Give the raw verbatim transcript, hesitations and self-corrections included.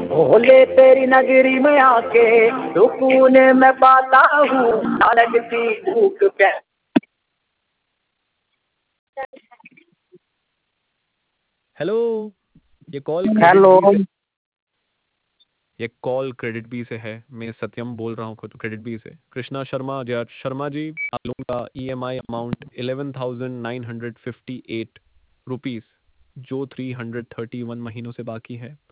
भोले तेरी नगरी में आके सुकून मैं पाता हूँ, ना लगती भूख प्यास। हेलो, ये कॉल क्रेडिट हेलो। बी से ये कॉल क्रेडिट बी से है। मैं सत्यम बोल रहा हूँ क्रेडिट बी से। कृष्णा शर्मा जय शर्मा जी, आप लोगों का EMI amount eleven thousand nine hundred fifty eight rupees जो थ्री हंड्रेड थर्टी वन महीनों से बाकी है,